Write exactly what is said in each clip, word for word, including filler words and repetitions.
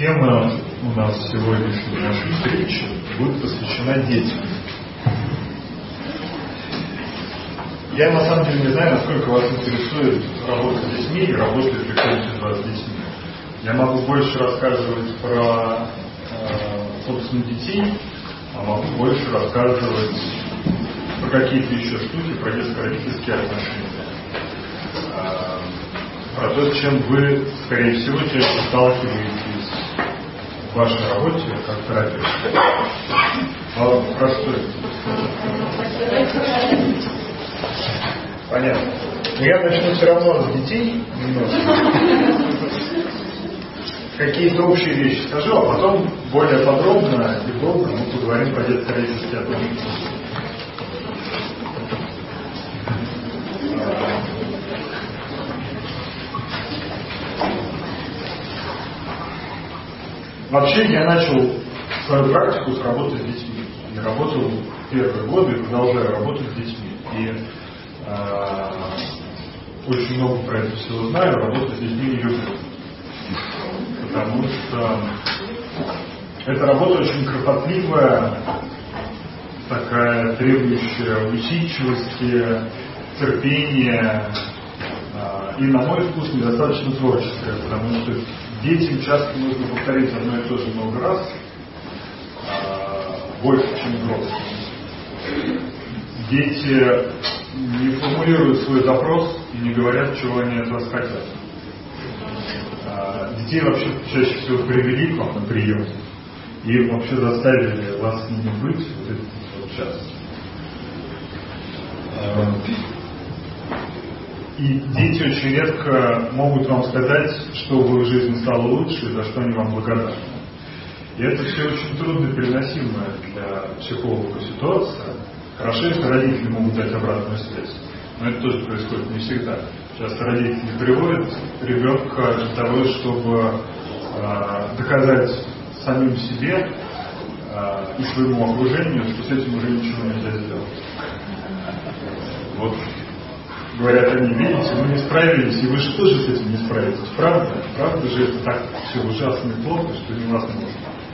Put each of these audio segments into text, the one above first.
Тема у нас сегодняшней нашей встречи будет посвящена детям. Я на самом деле не знаю, насколько вас интересует работа с детьми и работает ли кто-нибудь из вас с детьми. Я могу больше рассказывать про, э, собственно, детей, а могу больше рассказывать про какие-то еще штуки, про детско-родительские отношения, э, про то, с чем вы, скорее всего, чаще сталкиваетесь в вашей работе как терапевт. А про что это? Понятно. Но я начну все равно с детей немножко. Какие-то общие вещи скажу, а потом более подробно и долго мы поговорим про детско-родительские отношения. Вообще я начал свою практику с работы с детьми. Я работал первые годы и продолжаю работать с детьми. И э, очень много про это всего знаю, работать с детьми не люблю. Потому что эта работа очень кропотливая, такая требующая усидчивости, терпения э, и, на мой вкус, недостаточно творческая, потому что детям часто нужно повторить одно и то же много раз, э, больше, чем взрослым. Дети не формулируют свой запрос и не говорят, чего они от вас хотят. Детей вообще чаще всего привели к вам на прием и вообще заставили вас с ними быть вот этот вот час. И дети очень редко могут вам сказать, что в их жизни стало лучше и за что они вам благодарны. И это все очень трудно переносимая для психолога ситуация. Хорошо, если родители могут дать обратную связь, но это тоже происходит не всегда. Часто родители приводят ребенка для того, чтобы э, доказать самим себе э, и своему окружению, что с этим уже ничего нельзя сделать. Вот говорят они, видите, вы не справились, и вы же тоже с этим не справитесь. Правда? Правда же это так все ужасно и плохо, что невозможно.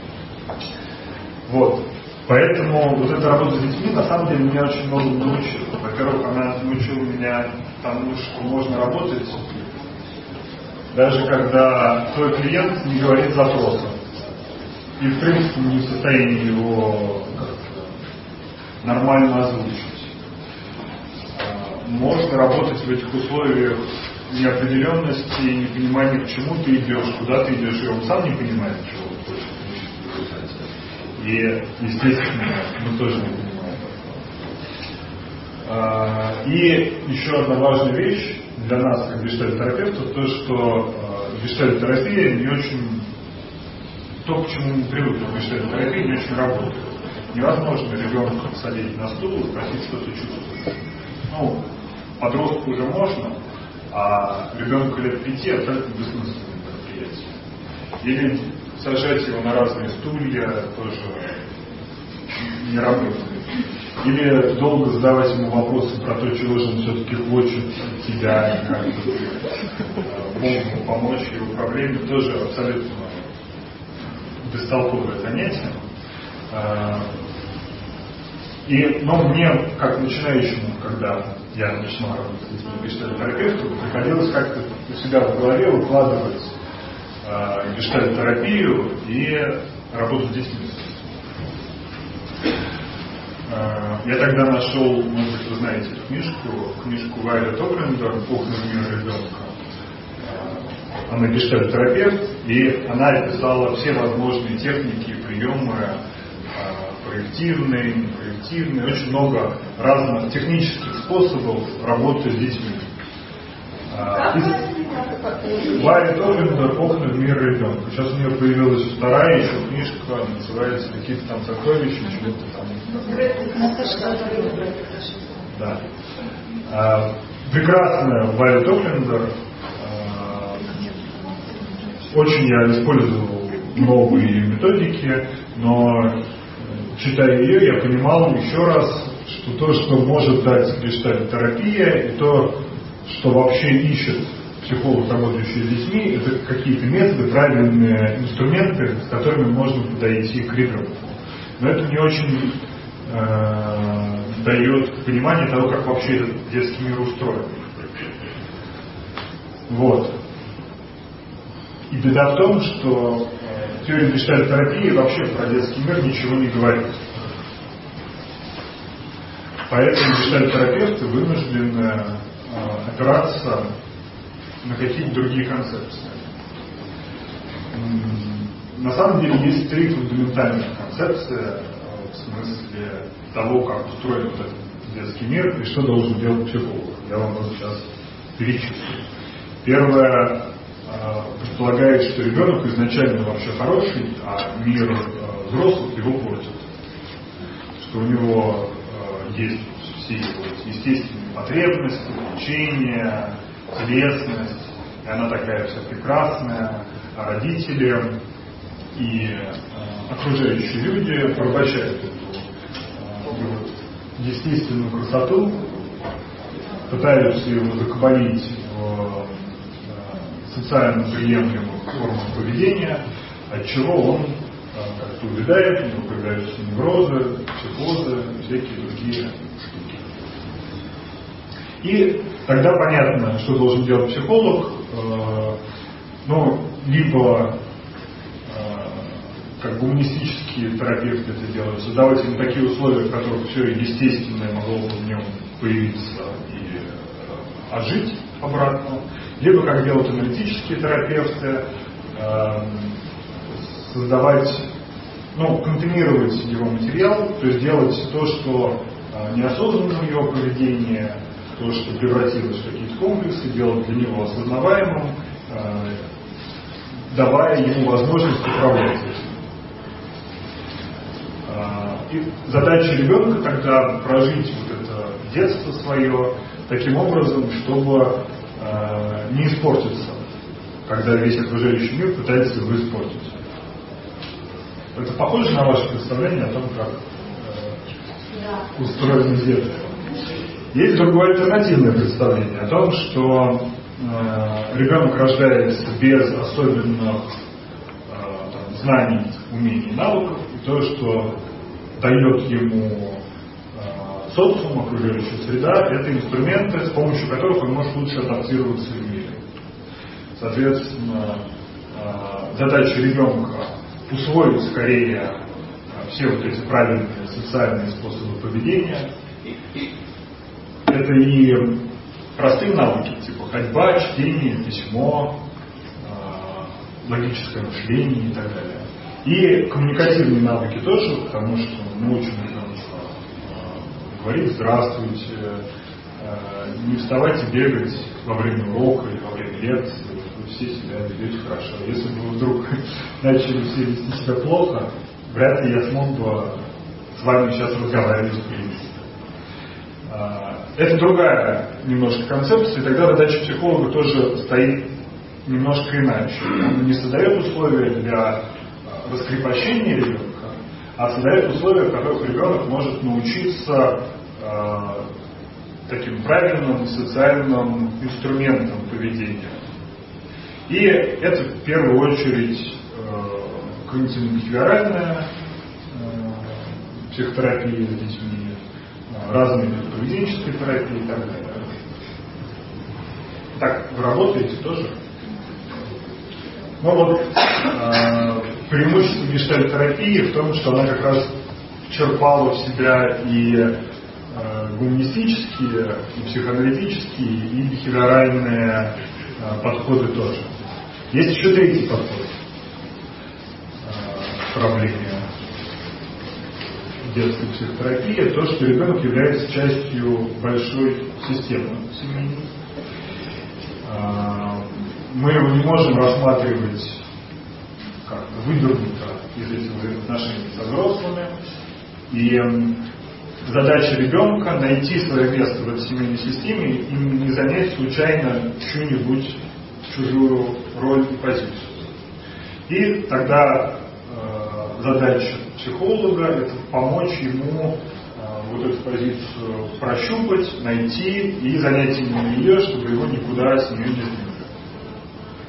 Вот. Поэтому вот эта работа с детьми на самом деле меня очень много научила. Во-первых, она научила меня тому, что можно работать, даже когда твой клиент не говорит запроса. И в принципе не в состоянии его нормально озвучить. Можно работать в этих условиях неопределенности, непонимания, к чему ты идешь, куда ты идешь, и он сам не понимает, чего он хочет. И, естественно, мы тоже не понимаем. И еще одна важная вещь для нас, как гештальт-терапевтов, то, что гештальт-терапия не очень, то, к чему мы привыкли в гештальт-терапии, не очень работает. Невозможно ребенка посадить на стул и спросить, что ты чувствуешь. Ну, подростку уже можно, а ребенку лет пяти абсолютно бессмысленное мероприятие. Или сажать его на разные стулья тоже не работает. Или долго задавать ему вопросы про то, чего же он все-таки хочет от тебя, и как бы мог ему помочь его проблеме, тоже абсолютно бестолковое занятие. И, но мне, как начинающему, когда я начинал работать с детьми гештальт-терапевтом, приходилось как-то у себя в голове укладывать э, гештальт-терапию и работу с детьми. Э, я тогда нашел, может быть, вы знаете эту книжку, книжку Вайолет Оклендер «Окна в мир ребенка». Э, она гештальт-терапевт, и она описала все возможные техники, приемы, проективные, непроективные, очень много разных технических способов работы с детьми. Вайолет Оклендер «Окна в мир ребенка». Сейчас у нее появилась вторая еще книжка, называется «Какие-то там сокровища», чего-то там. Да. А, прекрасная Вайолет Оклендер. А, очень я использовал новые методики, но читая ее, я понимал еще раз, что то, что может дать гештальт-терапия, и то, что вообще ищет психолог, работающий с детьми, это какие-то методы, правильные инструменты, с которыми можно подойти к ребенку. Но это не очень э, дает понимание того, как вообще этот детский мир устроен. Вот. И беда в том, что э, теория гештальт-терапии вообще про детский мир ничего не говорит. Поэтому гештальт-терапевты вынуждены э, опираться на какие-то другие концепции. На самом деле есть три фундаментальных концепции в смысле того, как устроен вот этот детский мир и что должен делать психолог. Я вам вот сейчас перечислю. Первое предполагает, что ребенок изначально вообще хороший, а мир взрослых его портит. Что у него есть все его естественные потребности, влечения, телесность, и она такая вся прекрасная, а родители и э, окружающие люди порабощают эту э, естественную красоту, пытаются его закабалить в э, социально приемлемых формах поведения, от чего он э, как-то увядает, у него появляются неврозы, психозы, всякие другие штуки. И тогда понятно, что должен делать психолог, э, ну, либо э, как гуманистические терапевты это делают, создавать ему такие условия, в которых все естественное могло бы в нем появиться и э, ожить обратно, либо, как делают аналитические терапевты, э, создавать, ну, контейнировать его материал, то есть делать то, что э, неосознанно в его поведении, то, что превратилось в какие-то комплексы, делать для него осознаваемым, э, давая ему возможность управлять этим. Э, и задача ребенка тогда прожить вот это детство свое таким образом, чтобы э, не испортиться, когда весь окружающий мир пытается его испортить. Это похоже на ваше представление о том, как э, устроено детство? Есть другое альтернативное представление о том, что э, ребенок рождается без особенных э, там, знаний, умений, навыков, и то, что дает ему э, социум, окружающая среда, это инструменты, с помощью которых он может лучше адаптироваться в мире. Соответственно, э, задача ребенка усвоить скорее э, все вот эти правильные социальные способы поведения. Это и простые навыки, типа ходьба, чтение, письмо, э, логическое мышление и так далее. И коммуникативные навыки тоже, потому что мы учим ребенка э, говорить «здравствуйте», э, не вставать и бегать во время урока или во время лекции, вы все себя ведете хорошо. Если бы вы вдруг начали все вести себя плохо, вряд ли я смог бы с вами сейчас разговаривать в принципе. Это другая немножко концепция, и тогда задача психолога тоже стоит немножко иначе. Он не создает условия для раскрепощения ребенка, а создает условия, в которых ребенок может научиться э, таким правильным социальным инструментам поведения. И это в первую очередь э, когнитивно-бихевиоральная э, психотерапия с детьми, разные поведенческие терапии и так далее. Так, вы работаете тоже? Ну вот, э, преимущество гештальт-терапии в том, что она как раз черпала в себя и э, гуманистические, и психоаналитические, и бихевиоральные э, подходы тоже. Есть еще третий подход э, к проблеме детской психотерапии, то, что ребенок является частью большой системы семейной. Мы его не можем рассматривать как-то выдернуто из этих взаимоотношений со взрослыми. И задача ребенка найти свое место в этой семейной системе и не занять случайно чью-нибудь чужую роль и позицию. И тогда э, задача психолога — это помочь ему э, вот эту позицию прощупать, найти и занять именно ее, чтобы его никуда с нее не сдвинули.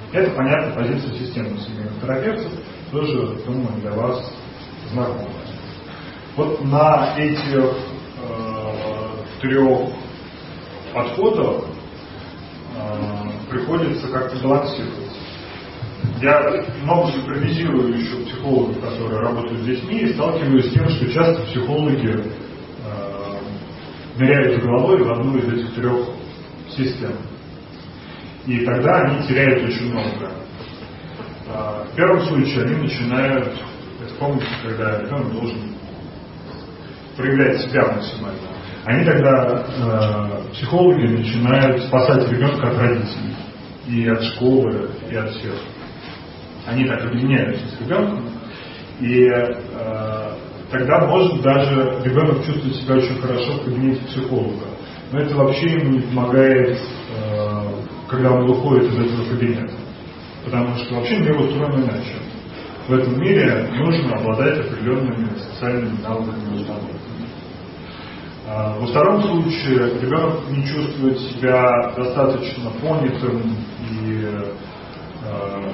Это, понятно, позиция системных семейных терапевтов, тоже, думаю, для вас знакома. Вот на этих э, трех подходах э, приходится как-то балансировать. Я много супервизирую еще психологов, которые работают с детьми, и сталкиваюсь с тем, что часто психологи э, ныряют головой в одну из этих трех систем. И тогда они теряют очень много. Э, в первом случае они начинают, это помните, когда ребенок должен проявлять себя максимально. Они тогда, э, психологи, начинают спасать ребенка от родителей, и от школы, и от всех. Они так объединяются с ребенком, и э, тогда может даже ребенок чувствовать себя очень хорошо в кабинете психолога. Но это вообще ему не помогает, э, когда он выходит из этого кабинета. Потому что вообще мир устроен иначе. В этом мире нужно обладать определенными социальными навыками и установками. Во втором случае ребенок не чувствует себя достаточно понятым и э,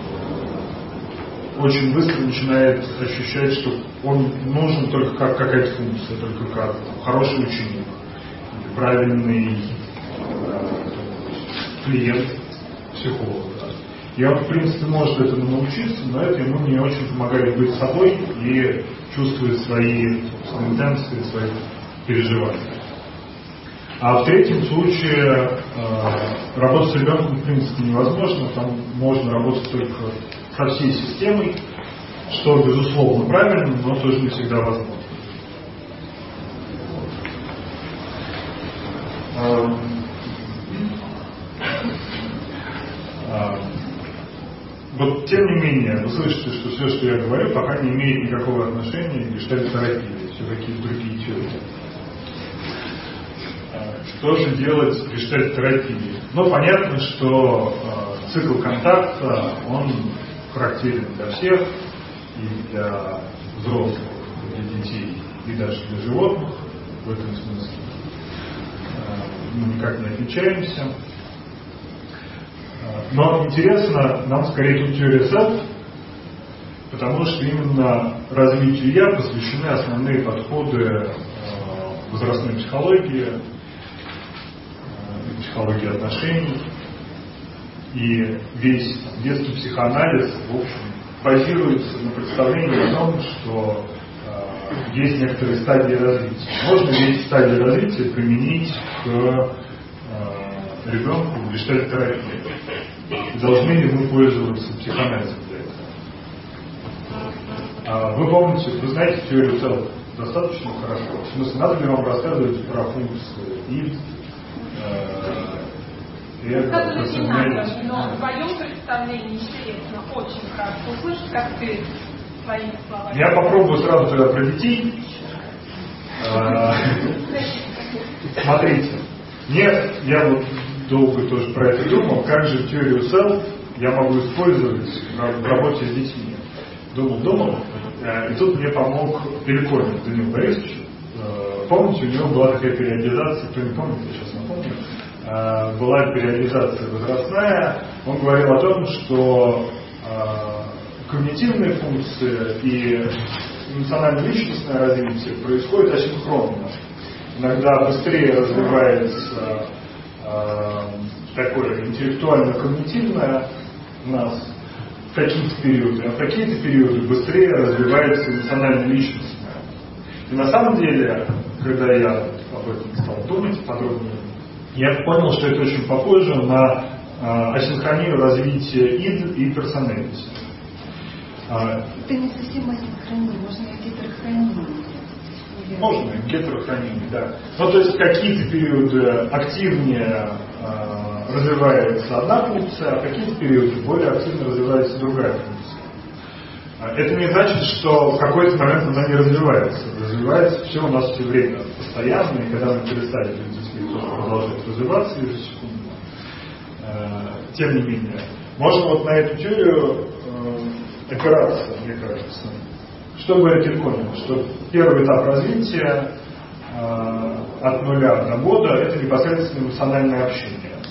очень быстро начинает ощущать, что он нужен только как какая-то функция, только как хороший ученик, правильный э, клиент психолога. И он, в принципе, может этому научиться, но это ему не очень помогает быть собой и чувствовать свои интенции, свои переживания. А в третьем случае э, работать с ребенком, в принципе, невозможно. Там можно работать только со всей системой, что, безусловно, правильно, но тоже не всегда возможно. Э, э, вот, тем не менее, вы слышите, что все, что я говорю, пока не имеет никакого отношения к гештальт-терапии, все какие-то другие теории. Что же делать с гештальт-терапией? Ну, понятно, что э, цикл контакта, он характерен для всех, и для взрослых, и для детей, и даже для животных, в этом смысле. Э, мы никак не отличаемся. Э, но интересно, нам скорее тут теория селф, потому что именно развитию я посвящены основные подходы э, возрастной психологии, психологии отношений, и весь детский психоанализ, в общем, базируется на представлении о том, что э, есть некоторые стадии развития. Можно ли эти стадии развития применить к э, ребенку в гештальт-терапии? Должны ли мы пользоваться психоанализом для этого? Вы помните, вы знаете теорию селф достаточно хорошо. В смысле, надо ли вам рассказывать про функции id, Рассказывать не надо, но в твоем представлении интересно, очень хорошо услышать, как ты своими словами. Я попробую сразу тогда про детей. Смотрите, нет, я вот долго тоже про это думал, как же теорию селф я могу использовать в работе с детьми. Думал, думал, и тут мне помог Пеликонин Данил Борисович. Помните, у него была такая периодизация, кто не помнит, я сейчас напомню, была периодизация возрастная. Он говорил о том, что когнитивные функции и эмоционально-личностное развитие происходит асинхронно. Иногда быстрее развивается такое интеллектуально-когнитивное у нас в какие-то периоды, а в какие-то периоды быстрее развивается эмоционально-личностное. И на самом деле, когда я об этом стал думать подробнее, я понял, что это очень похоже на э, асинхронию развития id и персоналити. Это не совсем асинхрония, можно и гетерохрония. Можно и гетерохрония, да. Ну, то есть какие-то периоды активнее э, развивается одна функция, а в какие-то периоды более активно развивается другая функция. Это не значит, что в какой-то момент она не развивается. Развивается все у нас все время, постоянно, и когда мы перестали продолжать развиваться ежесекундно. Тем не менее, можно вот на эту теорию э, опираться, мне кажется. Что говорит Пеликонин? Что первый этап развития э, от нуля до года — это непосредственно эмоциональное общение.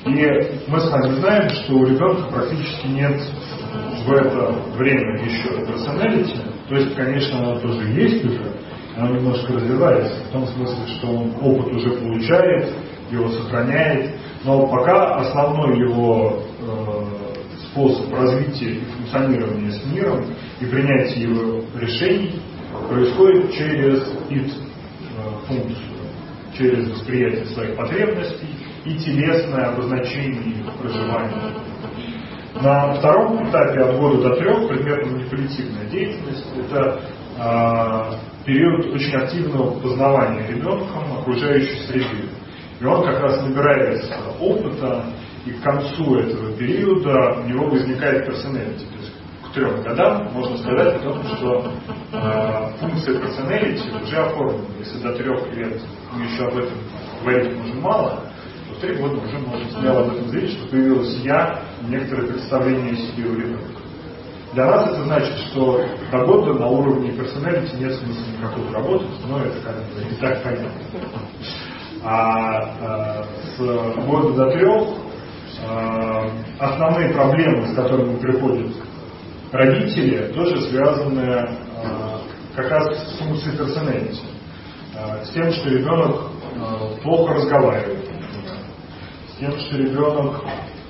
И мы с вами знаем, что у ребенка практически нет в это время еще персоналити. То есть, конечно, она тоже есть уже, она немножко развивается, в том смысле, что он опыт уже получает, его сохраняет, но пока основной его э, способ развития и функционирования с миром и принятия его решений происходит через ид-функцию, через восприятие своих потребностей и телесное обозначение их проживания. На втором этапе от года до трех предметно-манипулятивная деятельность – это э, период очень активного познавания ребенком окружающей среды. И он как раз набирается опыта, и к концу этого периода у него возникает персоналити. То есть к трем годам можно сказать о том, что э, функция персоналити уже оформлена. Если до трех лет мы еще об этом говорить можем мало, то в три года уже можно смело об этом заявить, что появилось я и некоторое представление о себе у ребенка. Для нас это значит, что до года на уровне персоналити нет смысла никакой работать, но это как бы не так понятно. А, а с года до трех а, основные проблемы, с которыми приходят родители, тоже связаны а, как раз с функцией персоналити. А, с тем, что ребенок а, плохо разговаривает, с тем, что ребенок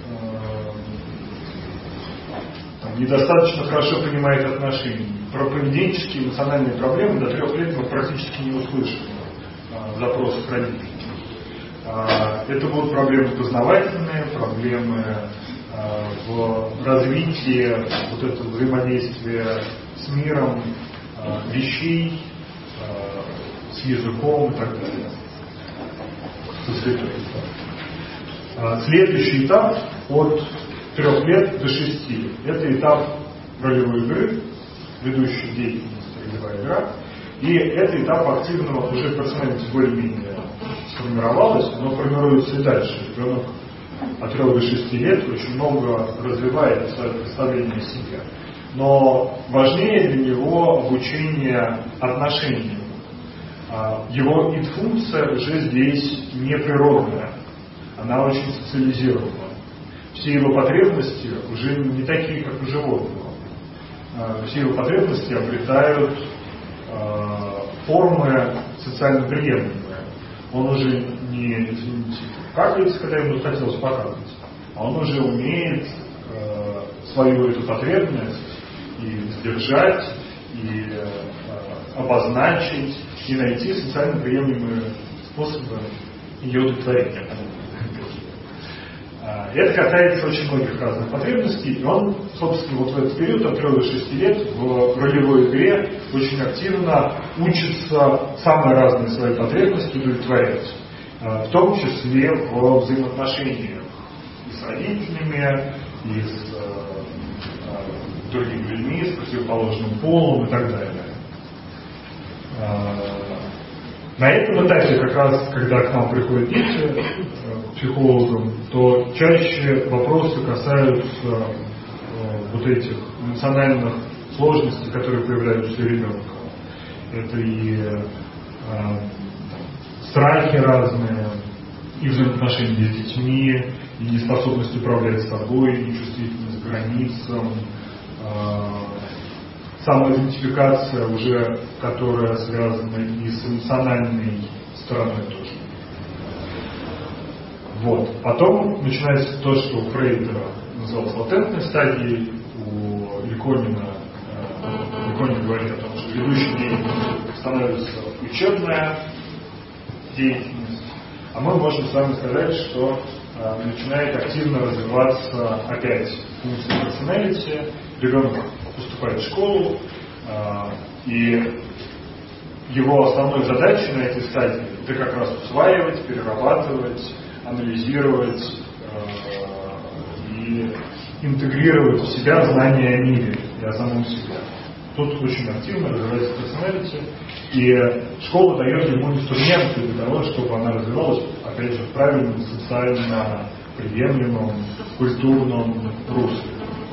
недостаточно хорошо понимает отношения. Про поведенческие, эмоциональные проблемы до трех лет мы практически не услышим а, запросов родителей. А, это будут проблемы познавательные, проблемы а, в развитии вот этого взаимодействия с миром, а, вещей, а, с языком и так далее. Со светой. А, следующий этап от трех лет до шести лет. Это этап ролевой игры, ведущей деятельности ролевая игра. И это этап активного уже персоналити более-менее сформировалось, но формируется и дальше. Ребенок от трех до шести лет очень много развивает свое представление о себе. Но важнее для него обучение отношениям. Его ид-функция уже здесь не природная, она очень социализирована. Все его потребности уже не такие, как у животного. Все его потребности обретают формы социально приемлемые. Он уже не, извините, какается, когда ему захотелось покакать, а он уже умеет свою эту потребность и сдержать, и обозначить, и найти социально приемлемые способы ее удовлетворения. И это касается очень многих разных потребностей, и он, собственно, вот в этот период от трех до шести лет в ролевой игре очень активно учится самые разные свои потребности удовлетворять, в том числе в взаимоотношениях и с родителями, и с э, другими людьми, с противоположным полом и так далее. На этом этапе, как раз, когда к нам приходят дети к психологам, то чаще вопросы касаются э, вот этих эмоциональных сложностей, которые появляются у ребенка. Это и э, страхи разные, и взаимоотношения с детьми, и неспособность управлять собой, и нечувствительность к границам, э, самоидентификация уже, которая связана и с эмоциональной стороной тоже. Вот. Потом начинается то, что у Фрейда называлось латентной стадией, у Ликонина, э, Ликонин говорит о том, что ведущей деятельностью становится учебная деятельность, а мы можем с вами сказать, что э, начинает активно развиваться опять функция персоналити, ребенок поступает в школу, и его основной задачей на этой стадии это как раз усваивать, перерабатывать, анализировать и интегрировать в себя знания о мире и о самом себе. Тут очень активно развивается персоналити, и школа дает ему инструменты для того, чтобы она развивалась, опять же, в правильном, социально приемлемом, культурном русле.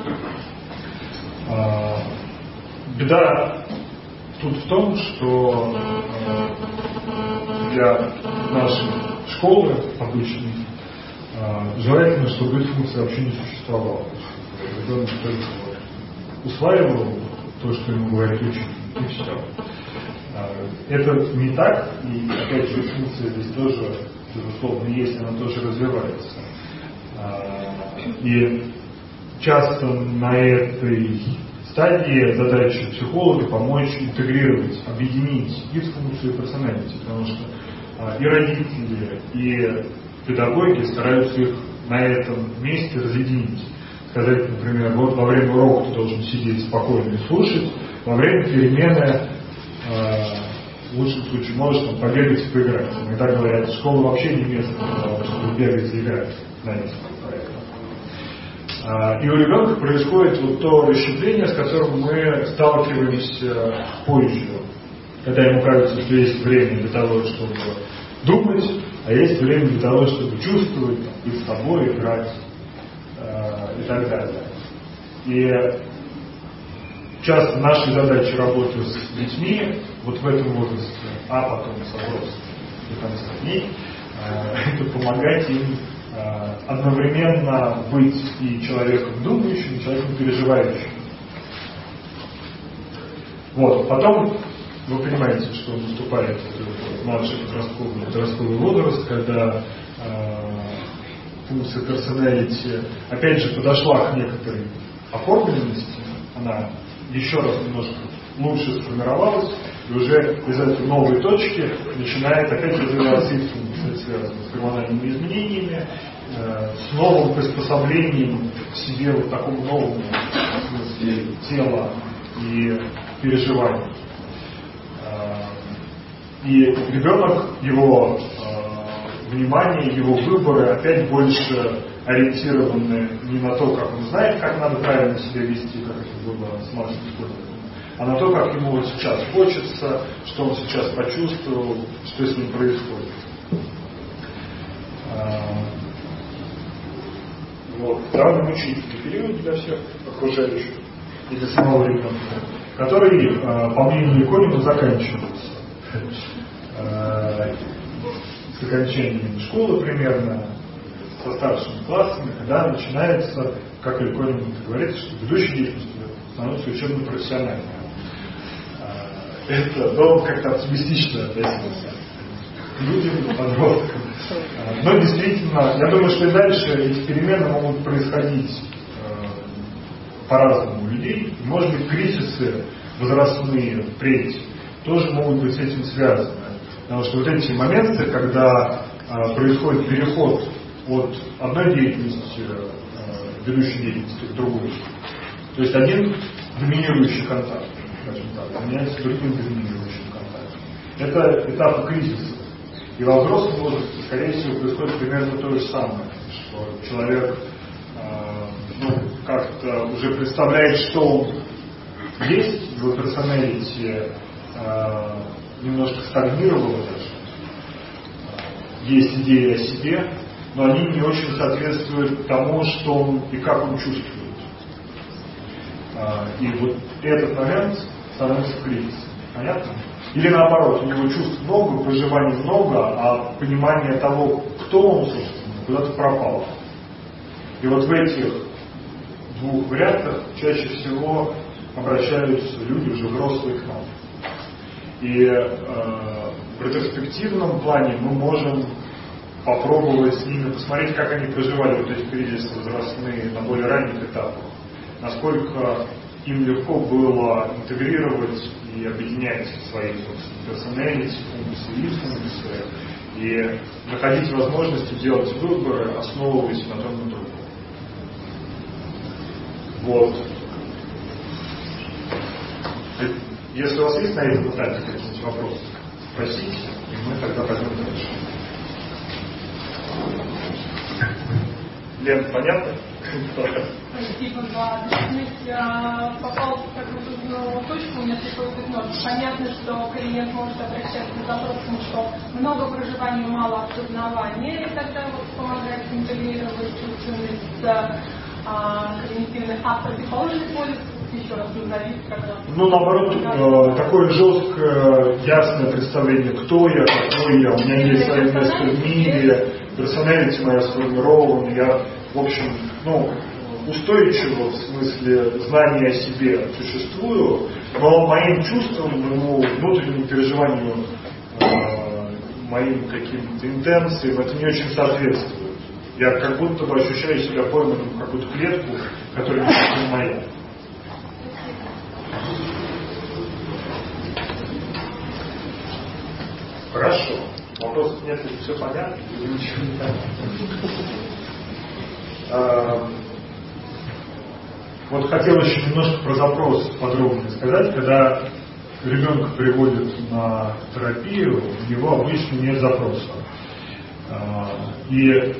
Беда тут в том, что для нашей школы обычной желательно, чтобы эта функция вообще не существовала. Ребенок только усваивал то, что ему говорит учитель, и все. Это не так, и опять же функция здесь тоже, безусловно, есть, она тоже развивается. И часто на этой стадии задача психолога помочь интегрировать, объединить и функцию, и персоналити, потому что и родители, и педагоги стараются их на этом месте разъединить. Сказать, например, вот во время урока ты должен сидеть спокойно и слушать, во время перемены э, в лучшем случае можешь там побегать и поиграть. Иногда говорят, школа вообще не место для того, чтобы бегать и играть на несколько проектов. Э, и у ребенка происходит вот то расщепление, с которым мы сталкиваемся позже, когда ему кажется, что есть время для того, чтобы думать, а есть время для того, чтобы чувствовать, быть с собой, играть э, и так далее. И часто наши задачи работы с детьми вот в этом возрасте, а потом с возрастом до конца дней, э, это помогать им э, одновременно быть и человеком думающим, и человеком переживающим. Вот, потом вы понимаете, что наступает младший подростковый, подростковый возраст, когда э, функция персоналити опять же подошла к некоторой оформленности, она еще раз немножко лучше сформировалась, и уже из этой новой точки начинает опять развиваться и функция, связанная с гормональными изменениями, э, с новым приспособлением к себе вот такому новому смысле тела и переживаний. И ребенок, его э, внимание, его выборы опять больше ориентированы не на то, как он знает, как надо правильно себя вести, как это было с младшим школьником, а на то, как ему вот сейчас хочется, что он сейчас почувствовал, что с ним происходит. Э, вот. Довольно мучительный период для всех окружающих и для самого ребенка, который, э, по мнению Ликонина, заканчивается с окончанием школы примерно, со старшими классами, когда начинается, как Ликонин говорит, что ведущей деятельностью становится учебно-профессиональной. Это долго как-то оптимистично относиться к людям, подросткам. Но действительно, я думаю, что и дальше эти перемены могут происходить по-разному у людей. Может быть, кризисы возрастные впредь тоже могут быть с этим связаны. Потому что вот эти моменты, когда э, происходит переход от одной деятельности, э, ведущей деятельности к другой, то есть один доминирующий контакт, скажем так, меняется другим доминирующим контактом. Это этапы кризиса. И во взрослом возрасте, скорее всего, происходит примерно то же самое, что человек э, ну, как-то уже представляет, что он есть, его персоналити немножко стагнировало даже. Есть идеи о себе, но они не очень соответствуют тому, что он и как он чувствует. И вот этот момент становится кризисом. Понятно? Или наоборот, у него чувств много, проживаний много, а понимание того, кто он, собственно, куда-то пропало. И вот в этих двух вариантах чаще всего обращаются люди уже взрослые к нам. И э, в ретроспективном плане мы можем попробовать с ними посмотреть, как они проживали вот эти кризисы возрастные на более ранних этапах, насколько им легко было интегрировать и объединять свои персоналити, функции и функции, и находить возможности делать выборы, основываясь на том и на другом. Вот. Если у вас есть на этом этапе какие-нибудь вопросы, спросите, и мы тогда пойдем дальше. Лен, понятно? Спасибо, да. Я попал в такую точку, у меня такой пятно. Понятно, что клиент может обращаться к запросам, что много проживания, мало осознавания, и тогда вот помогает интегрировать чувственность а, когнитивных, а противоположный полюс еще раз назовите как раз. Ну, наоборот, э, такое жесткое, ясное представление, кто я, какой я, у меня есть свое место в мире, персоналити моя сформирована, я, в общем, ну, устойчиво в смысле знания о себе существую, но моим чувствам, моему внутреннему переживанию, э, моим каким-то интенциям это не очень соответствует. Я как будто бы ощущаю себя пойманным в какую-то клетку, которая не моя. Хорошо. Вопросов нет, если все понятно, или ничего не понятно. Вот хотел еще немножко про запрос подробнее сказать. Когда ребенка приводят на терапию, у него обычно нет запроса. И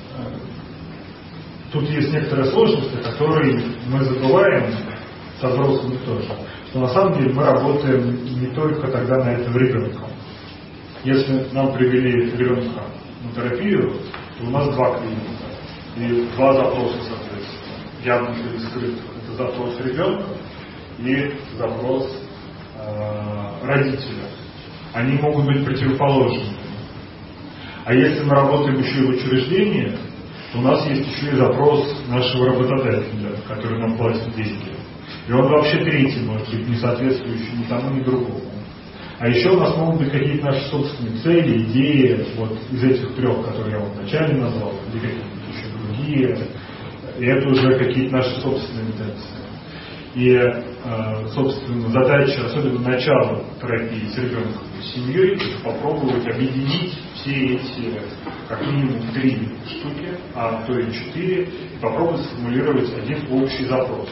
тут есть некоторые сложности, которые мы забываем со взрослыми тоже. Что на самом деле мы работаем не только тогда на этого ребенка. Если нам привели ребенка на терапию, то у нас два клиника и два запроса, соответственно. Явно или скрытых. Это запрос ребенка и запрос э, родителя. Они могут быть противоположными. А если мы работаем еще и в учреждении, то у нас есть еще и запрос нашего работодателя, который нам платит деньги. И он вообще третий, может быть, не соответствующий ни тому, ни другому. А еще у нас могут быть какие-то наши собственные цели, идеи, вот из этих трех, которые я вам вначале назвал, или какие-то еще другие. И это уже какие-то наши собственные интенции. И, э, собственно, задача, особенно начала терапии с ребенком и семьей, попробовать объединить все эти, как минимум, три штуки, а то и четыре, и попробовать сформулировать один общий запрос,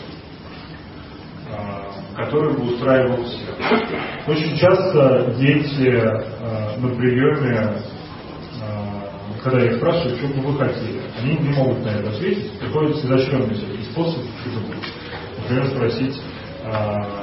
который бы устраивал всех. Очень часто дети э, на приеме, э, когда я их спрашиваю, что бы вы хотели, они не могут на это ответить, приходится изощренный всякий способ придумать. Например, спросить, э,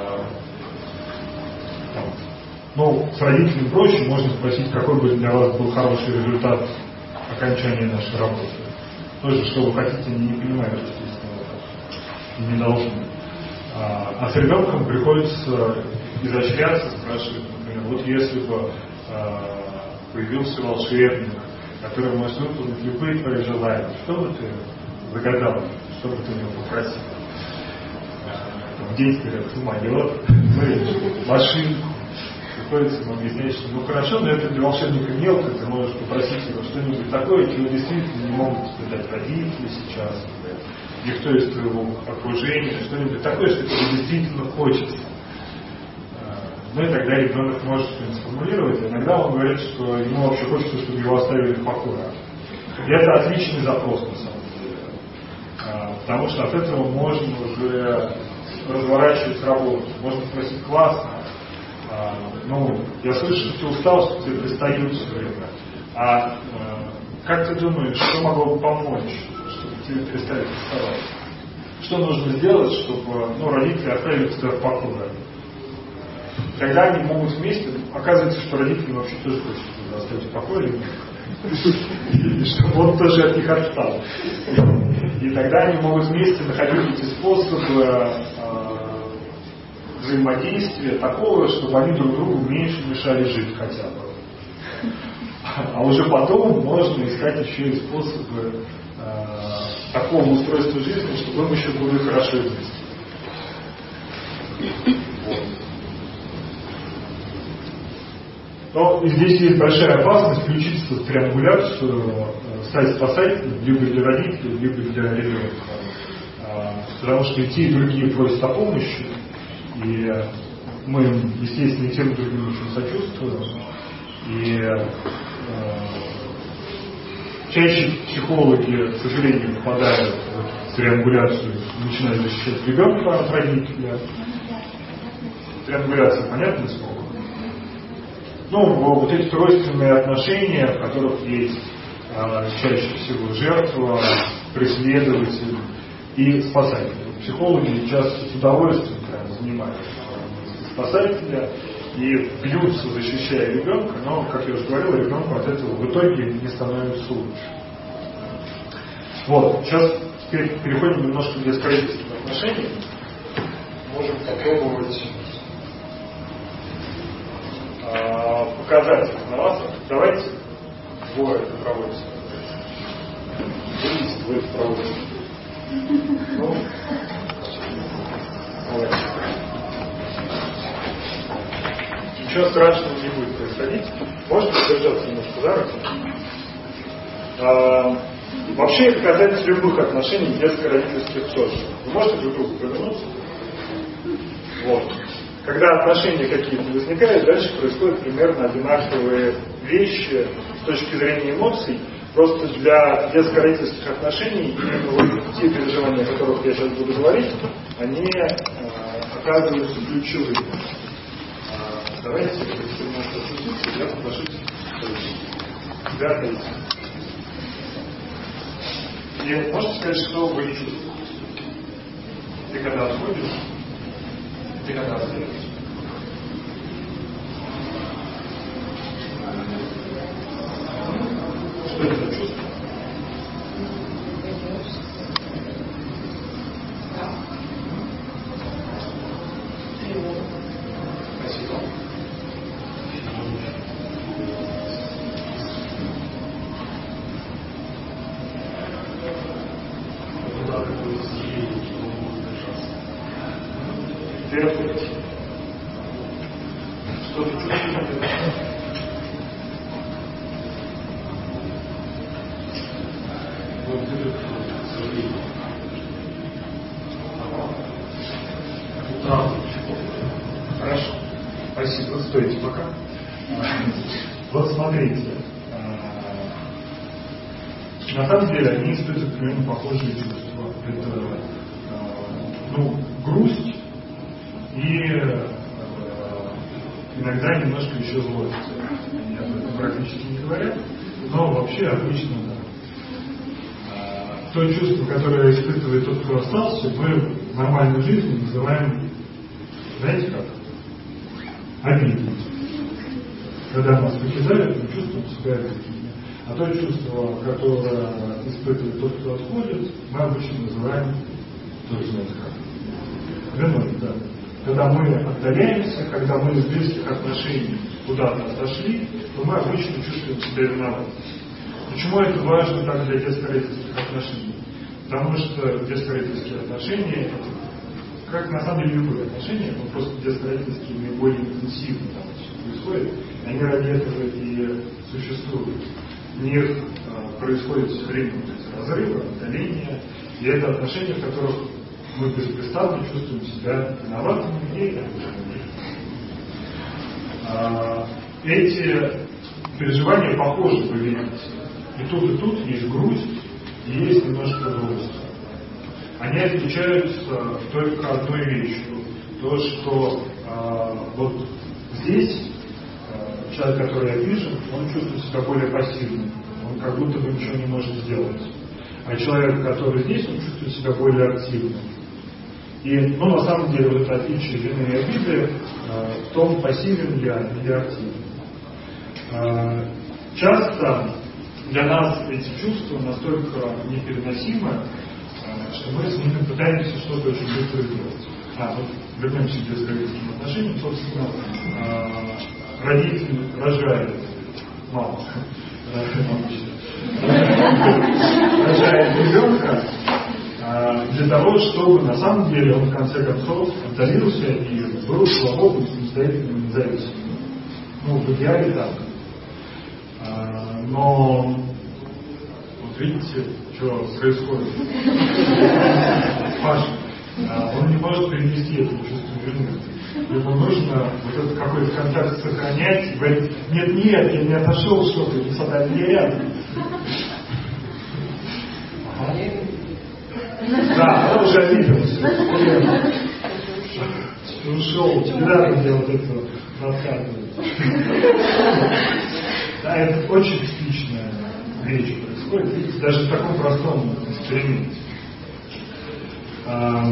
там, ну, с родителями проще, можно спросить, какой бы для вас был хороший результат окончания нашей работы. Тоже, что вы хотите, они не понимают, естественно, и не должны. А с ребенком приходится изощряться, спрашивать, например, вот если бы э, появился волшебник, который может выполнить любые твои желания, что бы ты загадал, что бы ты у него попросил? Э, дети говорят, самолет, ну, машинку. Приходится ему объяснять, что ну хорошо, но это для волшебника мелко, ты можешь попросить его что-нибудь такое, чего действительно не могут тебе дать родители сейчас, никто из твоего окружения, что-нибудь такое, что тебе действительно хочется. Ну и тогда ребенок может что-нибудь сформулировать, и иногда он говорит, что ему вообще хочется, чтобы его оставили в покое. И это отличный запрос, на самом деле. Потому что от этого можно уже разворачивать работу. Можно спросить, классно, ну, я слышу, что ты устал, что тебе пристают все время. А как ты думаешь, что могло бы помочь, чтобы тебе перестали приставать? Что нужно сделать, чтобы ну, родители оставили тебя в покое? Тогда они могут вместе, оказывается, что родители вообще тоже хотят тебя оставить в покое, и чтобы он тоже от них отстал. И тогда они могут вместе находить эти способы взаимодействия такого, чтобы они друг другу меньше мешали жить хотя бы. А уже потом можно искать еще и способы э, такого устройства жизни, чтобы им еще было хорошо вместе. Вот. Но здесь есть большая опасность включиться в триангуляцию, стать спасателем либо для родителей, либо для ребенка. Э, потому что и те, и другие просят о помощи. И мы, естественно, и тем другим очень сочувствуем. И э, чаще психологи, к сожалению, попадают в триангуляцию, начинают защищать ребенка от родителя. Триангуляция, понятно слово? Ну, вот эти тройственные отношения, в которых есть э, чаще всего жертва, преследователь и спасатель. Психологи часто с удовольствием прям занимаются спасателя и бьются, защищая ребенка, но, как я уже говорил, ребенку от этого в итоге не становится лучше. Вот, сейчас теперь переходим немножко к детско-родительским отношениям. Можем попробовать э, показать их на вас. Давайте двое это проводите. ничего страшного не будет происходить. Можете держаться немножко за руку. А, вообще это касается любых отношений детско-родительских тоже. Вы можете друг другу повернуться? Вот. Когда отношения какие-то возникают, дальше происходят примерно одинаковые вещи с точки зрения эмоций. Просто для детско-родительских отношений именно вот те переживания, о которых я сейчас буду говорить, они э, оказываются ключевыми. Э, давайте, если можно отсутствовать, я попрошу тебя отойти. И можете сказать, что вы чувствуете? Ты когда отходишь, ты когда остаешься? Что это за чувство? Спасибо. Теперь отходите. Что ты чувствуешь? Хорошо. Спасибо. Стойте пока. Вот смотрите. На самом деле они испытывают примерно похожие чувства. Это ну, грусть и иногда немножко еще злость. Они об этом практически не говорят, но вообще обычно да. То чувство, которое испытывает тот, кто остался, мы в нормальной жизни называем, знаете как? Обидно. Когда нас покидают, мы чувствуем себя обидными. А то чувство, которое испытывает тот, кто отходит, мы обычно называем, тоже знаете как? Виной, да. Когда мы отдаляемся, когда мы из близких отношений куда-то отошли, то мы обычно чувствуем себя виноватым. Почему это важно так для детско-родительских отношений? Потому что детско-родительские отношения, это, как на самом деле любые отношения, но просто детско-родительские наиболее интенсивно там все происходит, они ради этого и существуют. В них э, происходит все время вот эти разрывы, отдаления, и это отношения, в которых мы беспрестанно чувствуем себя виноватыми и обиженными. А, эти переживания похожи, вы видите. И тут, и тут есть грусть, и есть немножко грусть. Они отличаются только одной вещью. То, что э, вот здесь э, человек, который обижен, он чувствует себя более пассивным. Он как будто бы ничего не может сделать. А человек, который здесь, он чувствует себя более активным. И, ну, на самом деле, вот это отличие вины и обиды э, в том, пассивен я или активен. Э, часто для нас эти чувства настолько непереносимы, что мы с ними пытаемся что-то очень быстро сделать. А, вот вернемся к детско-родительским отношениям. Собственно, родитель рожает, мама, рожает ребенка для того, чтобы на самом деле он в конце концов отдалился и был свободным, самостоятельным, независимым. Ну, в идеале так. Но вот видите, что происходит. Паша, он не может перенести это чувство вины. Ему нужно вот этот какой-то контакт сохранять и говорить: нет, нет, я не отошел что-то, не садали, я рядом. Ага. Да, он уже обиделся. Ушел, недаром я вот это рассказываю. Да, это очень типичная вещь происходит, видите, даже в таком простом эксперименте. А,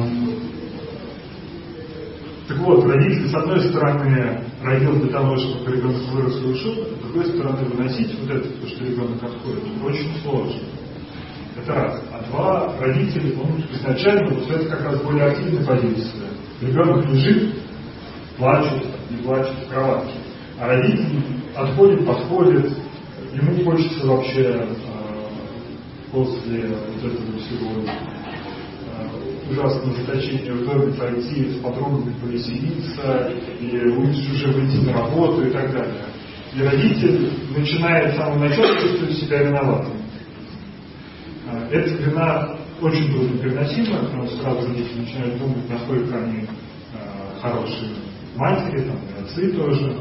так вот, родители, с одной стороны, родил для того, чтобы ребенок вырос и ушел, а с другой стороны, выносить вот это, то, что ребенок отходит, очень сложно. Это раз. А два, родители, он изначально вот это как раз более активная позиция. Ребенок лежит, плачет, не плачет в кроватке. А родитель отходит, подходит, ему хочется вообще э, после вот этого всего ужасное заточение в доме, пойти с подругами повеселиться, и лучше уже выйти на работу и так далее. И родитель начинает с самого начала чувствовать себя виноватым. Эта вина очень трудно переносима, потому что сразу родители начинают думать, насколько они хорошие матери, там, и отцы тоже.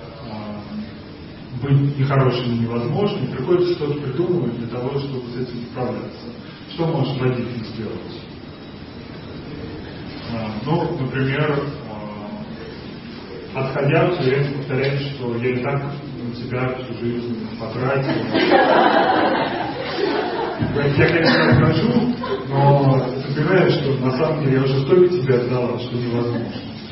Быть нехорошими невозможно, и приходится что-то придумывать для того, чтобы с этим справляться. Что может родитель сделать? Ну, например, отходя, все время повторять, что я и так на тебя всю жизнь потратил. Я, конечно, отхожу, но ты понимаешь, что на самом деле я уже столько тебе отдала, что невозможно.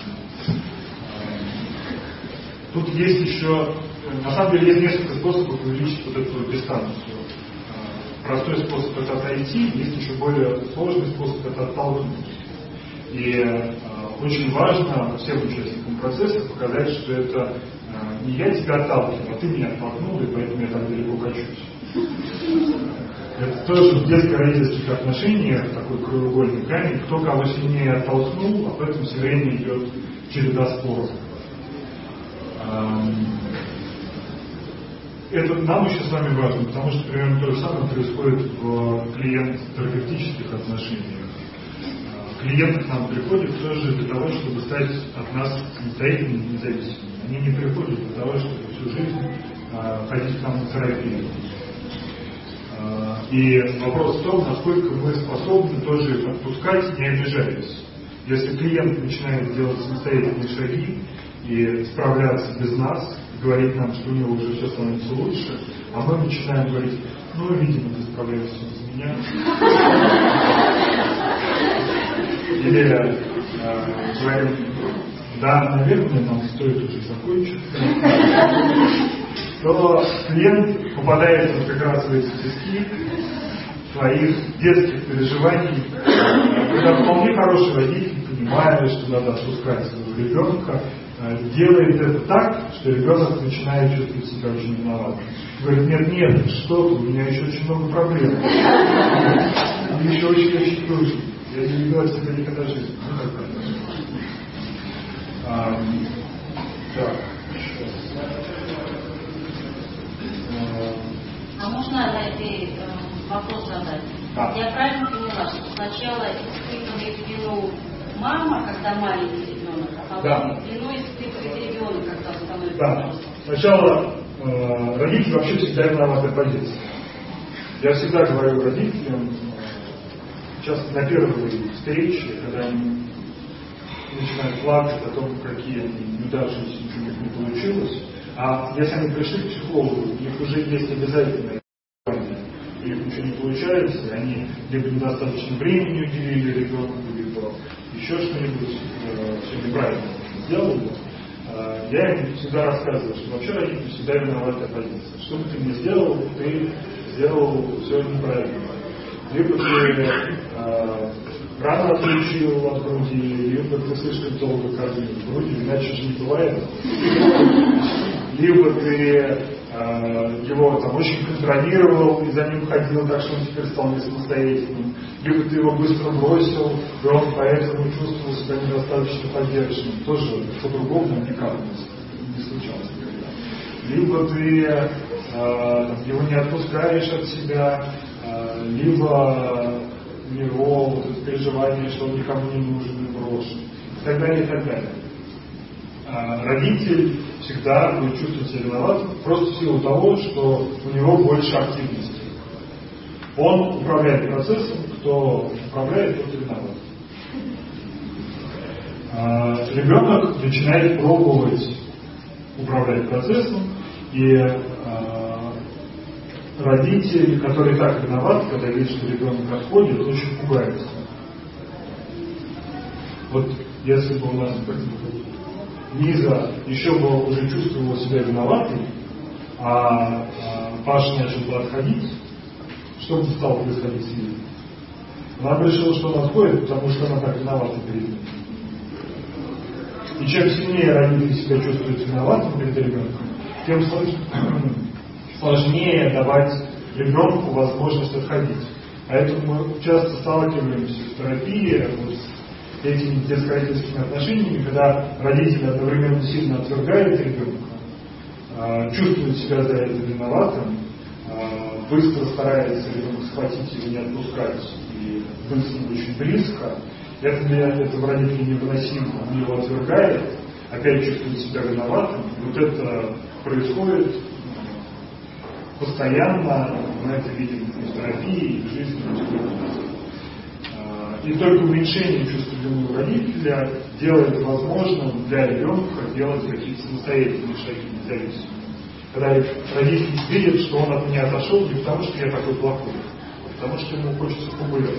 Тут есть еще, на самом деле, есть несколько способов увеличить вот эту дистанцию. Простой способ — это отойти, есть еще более сложный способ — это оттолкнуть. И э, очень важно всем участникам процесса показать, что это э, не я тебя отталкиваю, а ты меня оттолкнул, и поэтому я так далеко качусь. Это тоже в детско-родительских отношениях такой краеугольный камень. Кто кого сильнее оттолкнул, об этом все время идет череда споров. Это нам еще с вами важно, потому что примерно то же самое происходит в клиент-терапевтических отношениях. Клиенты к нам приходят тоже для того, чтобы стать от нас самостоятельными и независимыми. Они не приходят для того, чтобы всю жизнь а, ходить к нам на терапию. А, и вопрос в том, насколько мы способны тоже их отпускать, не обижаясь. Если клиент начинает делать самостоятельные шаги и справляться без нас, говорить нам, что у него уже все становится лучше, а мы начинаем говорить: ну, видимо, ты справляешься без меня. Или э, говорим: да, наверное, нам стоит уже закончить, то клиент попадает как раз в эти тиски своих детских переживаний, когда вполне хороший родитель, понимая, что надо отпускать своего ребенка, делает это так, что ребенок начинает чувствовать себя очень виноватым. Говорит: нет, нет, что ты, у меня еще очень много проблем. Мне еще очень-очень трудно. Я не видел себя никогда в жизни. Ну, так далее. А, так, сейчас. А можно найти э, вопрос задать? Да. Я правильно поняла, что сначала испытывает вину мама, когда маленький ребенок, а потом да. вину испытывает ребенок, когда становится да. взрослым? Сначала э, родитель вообще всегда виноватая позиция. Я всегда говорю родителям, часто на первой встрече, когда они начинают плакать о том, какие они неудавшиеся, ничего у них не получилось, а если они пришли к психологу, у них уже есть обязательное желание, у них ничего не получается, они либо недостаточно времени уделили ребенку, либо еще что-нибудь э, все неправильно сделали, э, я им всегда рассказываю, что вообще родитель всегда виноватая позиция. Что бы ты ни сделал, ты сделал все неправильно. Либо ты э, рано отлучил от груди, либо ты слишком долго кормил грудью, иначе же не бывает. Либо ты э, его там очень контролировал и за ним ходил, так что он теперь стал не самостоятельным. Либо ты его быстро бросил, и он поэтому чувствовал себя недостаточно поддержанным. Тоже по-другому никак не случалось никогда. Либо ты э, его не отпускаешь от себя, либо у него вот это переживание, что он никому не нужен и брошен, и так далее, и так далее. А родитель всегда будет чувствовать себя виноватым просто в силу того, что у него больше активности. Он управляет процессом, кто управляет, тот и виноват. А ребенок начинает пробовать управлять процессом, и родитель, который так виноват, когда видит, что ребенок отходит, очень пугается. Вот если бы у нас Лиза еще бы уже чувствовала себя виноватой, а, а Паша начал бы отходить, что бы стало происходить с Лизой? Она бы решила, что он отходит, потому что она так виновата перед ним. И чем сильнее родитель себя чувствует виноватым перед ребенком, тем сложнее сложнее давать ребенку возможность отходить. Поэтому мы часто сталкиваемся в терапии вот с этими детско-родительскими отношениями, когда родители одновременно сильно отвергают ребенка, чувствуют себя за это виноватым, быстро старается ребенка схватить и не отпускать, и быть с ним очень близко. Это для этого родителя невыносимо, он его отвергает, опять чувствует себя виноватым. Вот это происходит постоянно, мы это видим и в терапии, и в жизни. И только уменьшение чувства вины у родителя делает возможным для ребенка делать какие-то самостоятельные шаги, независимые. Когда родитель видит, что он от меня отошел не потому, что я такой плохой, а потому что ему хочется погулять.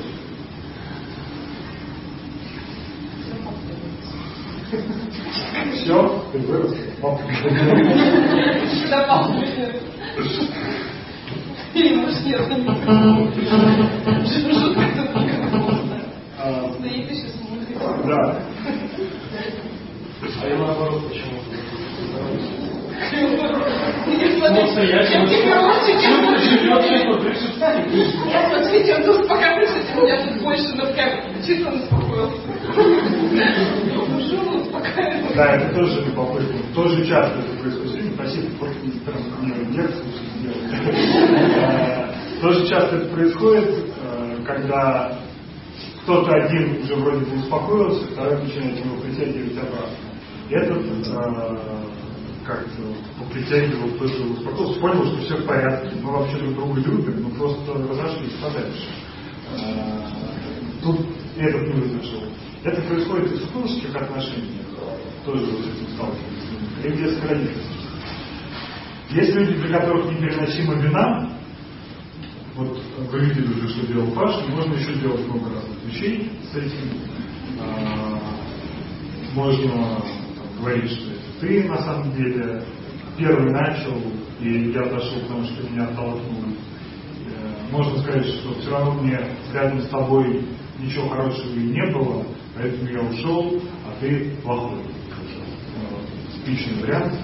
Все, ты вырос, папа. Сюда папа. Или может нет, шутка только стоит и сейчас смотрит. Да. А я наоборот почему-то. Я смотрите, он тут пока пришли, у меня тут больше, но прям чисто он успокоился. Ушел, успокаивается. Да, это тоже любопытно. Тоже часто это происходит. Спасибо, просто не лекцию сделать. Тоже часто это происходит, когда кто-то один уже вроде бы успокоился, второй начинает его притягивать обратно. И этот как-то притягивал, тоже успокоился, понял, что все в порядке, мы вообще друг друга любим, мы просто разошлись подальше. Тут этот не выдержал. Это происходит и в супружеских отношениях, тоже вот с этим сталкиваются, и в детско-родительских. Есть люди, для которых непереносима вина. Вот вы видели уже, что делал Паша, можно еще делать много разных вещей с этим. Можно там говорить, что это ты на самом деле первый начал, и я дошел к тому, что меня оттолкнули. Можно сказать, что все равно мне рядом с тобой ничего хорошего и не было, поэтому я ушел, а ты плохой. Типичный вариант.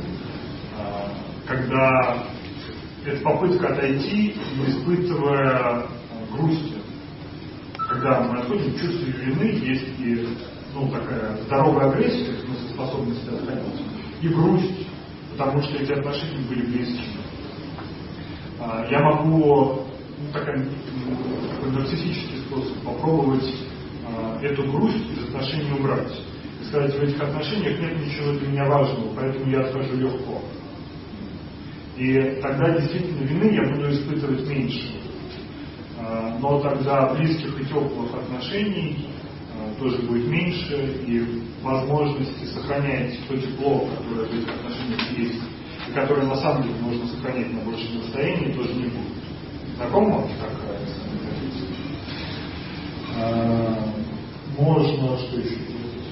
Когда это попытка отойти, не испытывая грусти. Когда мы отходим, в чувстве вины есть и ну, такая здоровая агрессия, в смысле способности отходить, и грусть, потому что эти отношения были близкими. Я могу, ну, такой, такой нарциссический способ, попробовать эту грусть из отношений убрать. И сказать, в этих отношениях нет ничего для меня важного, поэтому я отхожу легко. И тогда действительно вины я буду испытывать меньше. Но тогда близких и теплых отношений тоже будет меньше, и возможности сохранять то тепло, которое в этих отношениях есть, и которое на самом деле можно сохранять на большем расстоянии, тоже не будет. Знакомо вам такая а, можно, что еще делать?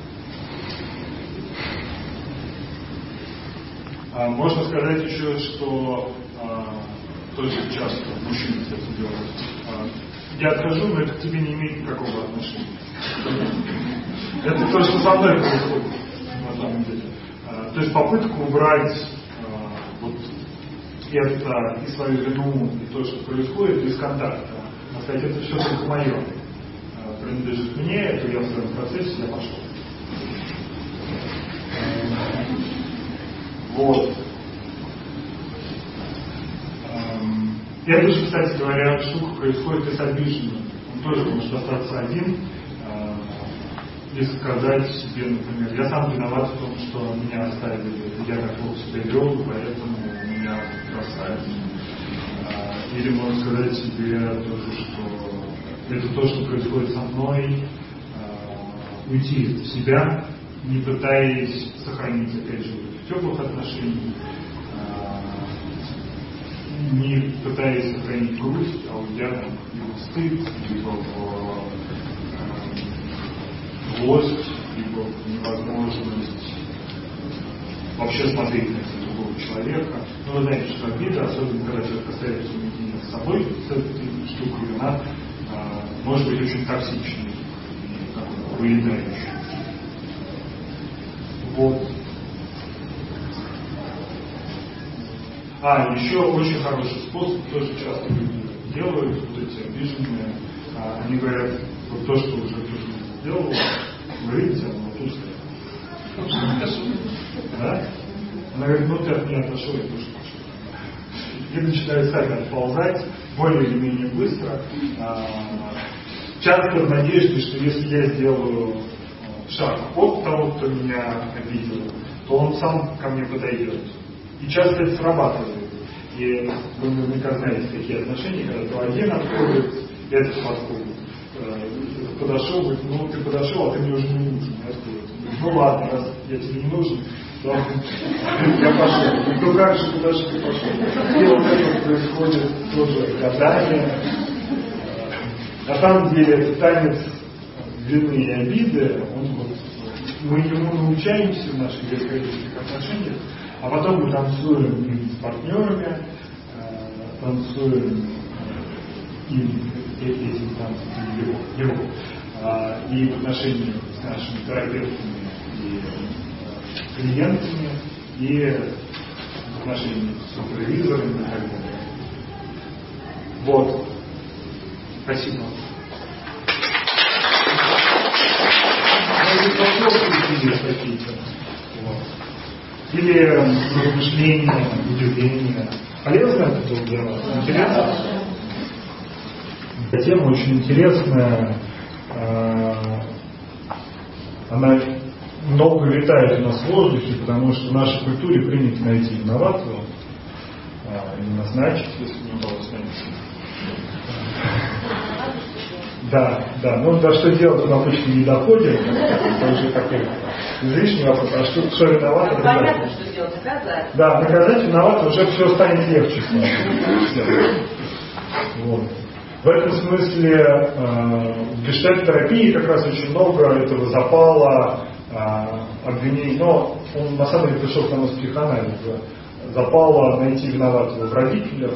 А, можно сказать еще, что а, тоже часто мужчины с этим делают. А, я отхожу, но это к тебе не имеет никакого отношения. Это то, что со мной происходит, на самом деле. А, то есть попытка убрать а, вот это и свою вину, и то, что происходит, из контакта. А сказать, это все только мое. А, принадлежит мне, это я в своем процессе, я пошел. А, вот. Это же, кстати говоря, штука происходит и с обиженным. Он тоже может остаться один э, и сказать себе, например, я сам виноват в том, что меня оставили, я такого себя вел, поэтому меня бросают. Э, или можно сказать себе тоже, что это то, что происходит со мной, э, уйти в себя, не пытаясь сохранить, опять же, теплых отношений, не пытаясь сохранить грусть, а уйдя там либо в стыд, либо в э, злость, либо в невозможность вообще смотреть на этого другого человека. Но вы знаете, что обида, особенно когда человек остается наедине с собой, с этой штукой, она э, может быть очень токсичной и такой выедающей. Вот. А, еще очень хороший способ, тоже часто люди делают, вот эти обиженные, они говорят, вот то, что уже кто-то сделал, вы видите, оно вот тут стоит. Да? Она говорит, ну ты от меня отошел, я тоже пошел. И начинают сами отползать, более или менее быстро. Часто в надежде, что если я сделаю шаг от того, кто меня обидел, то он сам ко мне подойдет. И часто это срабатывает. И вы наверняка знаете такие отношения, когда то один отходит, этот подходит. Подошел, говорит, ну ты подошел, а ты мне уже не нужен. Ну ладно, раз я тебе не нужен, то я пошел. Ну как же, куда же ты пошел? И вот это происходит тоже годами. На самом деле это танец вины и обиды, он вот, мы ему научаемся в наших геополитических отношениях, а потом мы танцуем и с партнерами, танцуем и этим танцем его, его и в отношении с нашими терапевтами и клиентами, и в отношении с супервизорами и так далее. Вот. Спасибо. Или размышления, удивления. Полезно это было для вас? Интересно? Эта тема очень интересная. Она много летает у нас в воздухе, потому что в нашей культуре принято найти виноватого или назначить, если не удалось найти. Да, да, ну да, что делать, он обычно не доходит, это уже такой излишний вопрос, а что, что виноват? Понятно, что делать, наказать. Да, наказать виноват, уже все станет легче. Вот. В этом смысле э, в гештальт-терапии как раз очень много этого запала, э, обвинений, но он на самом деле пришел к нам из психоанализа, запала найти виноватого в родителях,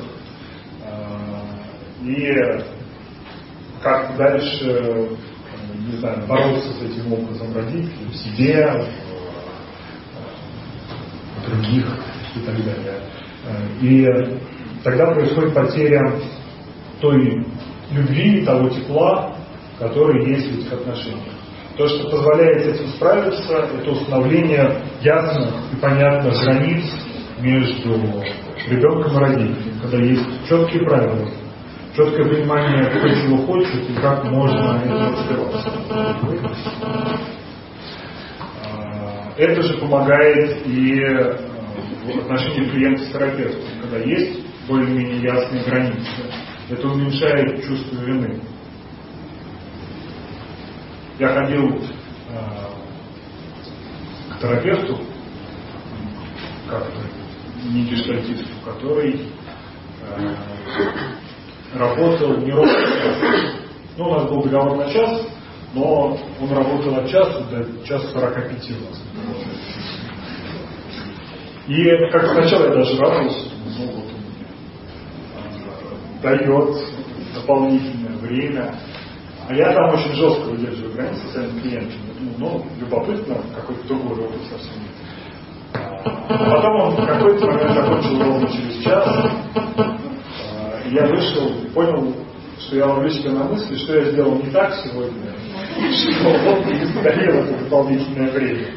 э, и как дальше, не знаю, бороться с этим образом родителей, в себе, в других и так далее. И тогда происходит потеря той любви, того тепла, который есть в этих отношениях. То, что позволяет с этим справиться, это установление ясных и понятных границ между ребенком и родителем, когда есть четкие правила, четкое понимание, кто чего хочет и как можно это добиваться. Это же помогает и в отношении клиента с терапевтом, когда есть более-менее ясные границы. Это уменьшает чувство вины. Я ходил к терапевту, как-то не гештальтисту, который работал не ровно час. Ну, у нас был договор на час, но он работал от часа до часа сорока пяти у нас. И как сначала я даже радовался, ну вот он дает дополнительное время. А я там очень жестко выдерживаю границы с своим клиентом. Ну, любопытно, какой-то другой опыт совсем нет. А потом он в какой-то момент закончил ровно через час. И я вышел и понял, что я ловлю себя на мысли, что я сделал не так сегодня, что вот мне доставило это дополнительное время.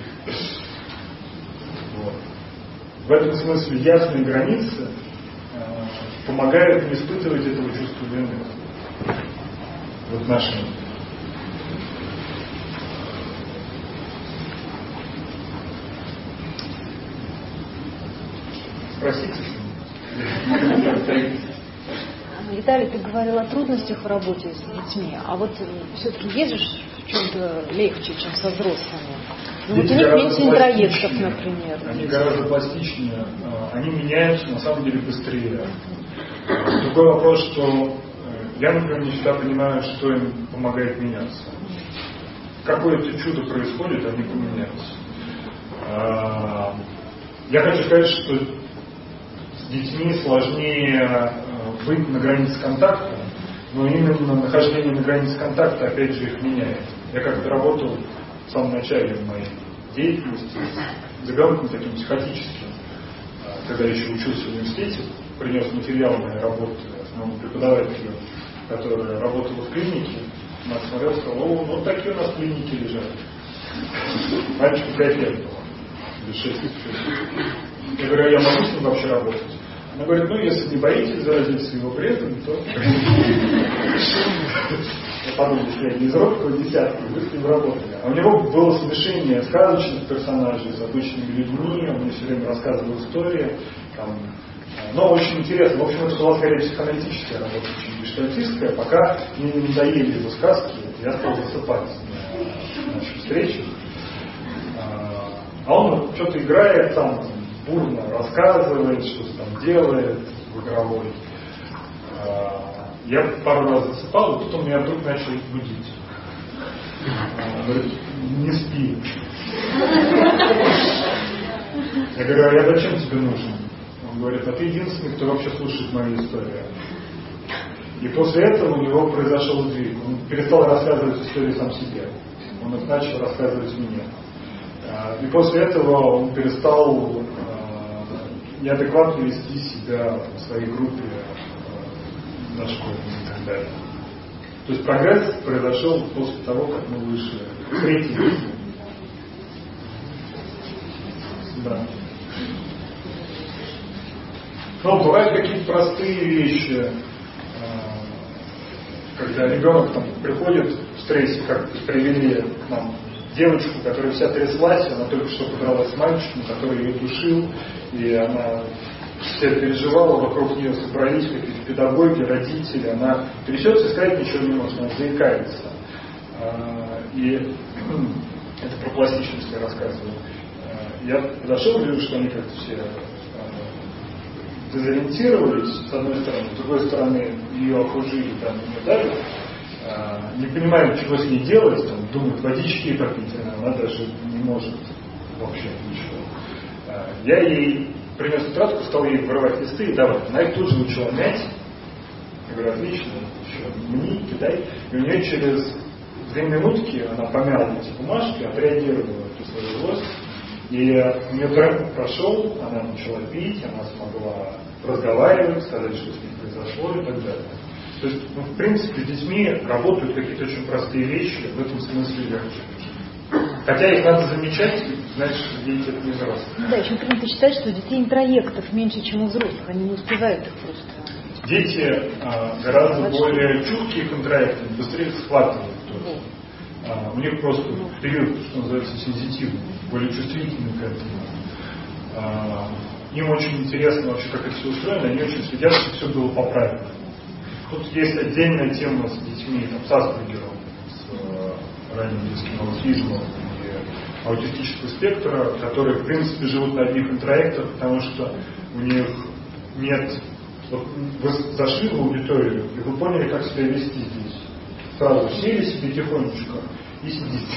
Вот. В этом смысле ясные границы э, помогают не испытывать этого чувства вины в отношениях. Спросите что-нибудь. Виталий, ты говорил о трудностях в работе с детьми, а вот все-таки есть же в чем-то легче, чем со взрослыми. Ну, вот у них меньше интроектов, например. Они гораздо пластичнее, они меняются на самом деле быстрее. Другой вопрос, что я, например, не всегда понимаю, что им помогает меняться. Какое-то чудо происходит, они поменяются. Я хочу сказать, что с детьми сложнее быть на границе контакта, но именно нахождение на границе контакта опять же их меняет. Я как-то работал в самом начале моей деятельности с ребенком таким психотическим, когда еще учился в университете, принес материал моей работы моему преподавателю, который работал в клинике, она смотрела и сказала: о, вот такие у нас клиники лежат. Мальчику пять лет было, или шесть. Я говорю: а я могу с ним вообще работать? Она говорит: ну, если не боитесь заразиться его бредом, то... Я подумал, что я не из робкого десятка, вы с ним работали. А у него было смешение сказочных персонажей с обычными людьми, он мне все время рассказывал истории. Там, но очень интересно. В общем, это была скорее психоаналитическая работа, чем гештальтистская. Пока мне не надоели его сказки, я стал засыпать на нашей встрече. А он что-то играет там, бурно рассказывает, что-то там делает в игровой. Я пару раз засыпал, и потом меня вдруг начал будить. Он говорит: не спи. Я говорю: а я зачем тебе нужен? Он говорит: а ты единственный, кто вообще слушает мою историю. И после этого у него произошел сдвиг. Он перестал рассказывать историю сам себе. Он их начал рассказывать мне. И после этого он перестал неадекватно вести себя в своей группе на школе и так далее. То есть прогресс произошел после того, как мы вышли в третий уровень. Да. Но бывают какие-то простые вещи, когда ребенок там приходит в стрессе, как привели к нам девочку, которая вся тряслась, она только что подралась с мальчиком, который ее душил, и она все переживала, вокруг нее собрались какие-то педагоги, родители, она трясется и сказать ничего не может, она заикается. И это про пластичность я рассказываю. Я подошел, вижу, что они как-то все дезориентировались, с одной стороны, с другой стороны, ее окружили, там, и дали. Не понимают, чего с ней делать, там, думают, водички попить, она даже не может вообще ничего. Я ей принес тетрадку, стал ей вырывать листы и давать. Она их тут же начала мять. Я говорю: отлично, еще мне кидай. И у нее через две минутки она помяла эти бумажки, отреагировала эту свою злость. И у нее тренд прошел, она начала пить, она смогла разговаривать, сказать, что с ней произошло и так далее. То есть, ну, в принципе, с детьми работают какие-то очень простые вещи, в этом смысле легче. Хотя их надо замечать, значит, что дети это не взрослые. Да, еще принято считать, что у детей интроектов меньше, чем у взрослых, они не успевают их просто. Дети а, гораздо Значит, более чуткие к интроектам, быстрее схватывают тоже. А, у них просто период, что называется, сензитивный, более чувствительный к этому. А, им очень интересно вообще, как это все устроено, они очень следят, чтобы все было по правилам. Тут есть отдельная тема с детьми, там, с Аспергером, с э, ранним детским аутизмом и аутистического спектра, которые, в принципе, живут на одних интроектах, потому что у них нет... Вот вы зашли в аудиторию, и вы поняли, как себя вести здесь. Сразу сели себе тихонечко и сидите.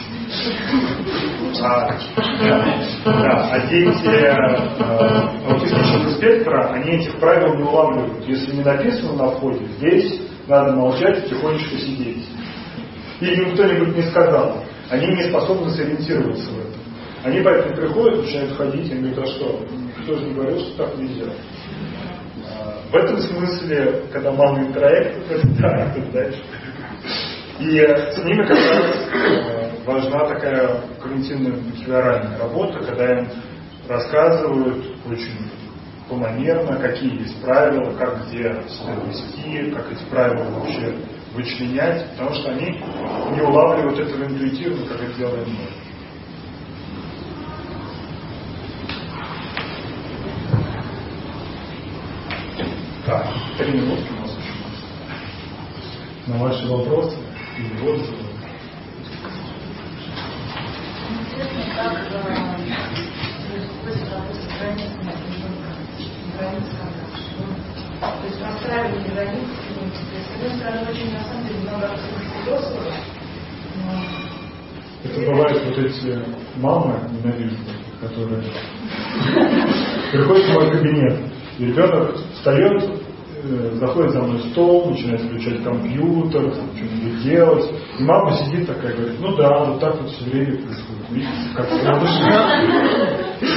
А, да, да, а дети э, аутистического спектра, они этих правил не улавливают. Если не написано на входе, здесь надо молчать и тихонечко сидеть. Или им кто-нибудь не сказал. Они не способны сориентироваться в этом. Они поэтому приходят, начинают ходить, и говорят: а что, кто же не говорил, что так нельзя? В этом смысле, когда мама интроект, это да, это дальше. И с ними как раз э, важна такая когнитивно-бихевиоральная работа, когда им рассказывают очень планомерно, какие есть правила, как где себя вести, как эти правила вообще вычленять, потому что они не улавливают этого интуитивно, как это делаем мы. Так, три минутки у нас еще. На ваши вопросы или отзывы. Интересно, как происходит работа с границами, то есть расстраивание границ. С одной стороны, очень на самом деле много взрослых, но... Это бывают вот эти мамы ненавистные, которые приходят в мой кабинет, и ребенок встает, заходит за мной в стол, начинает включать компьютер, что-нибудь делать. И мама сидит такая, говорит: ну да, вот так вот все время происходит. Видите, как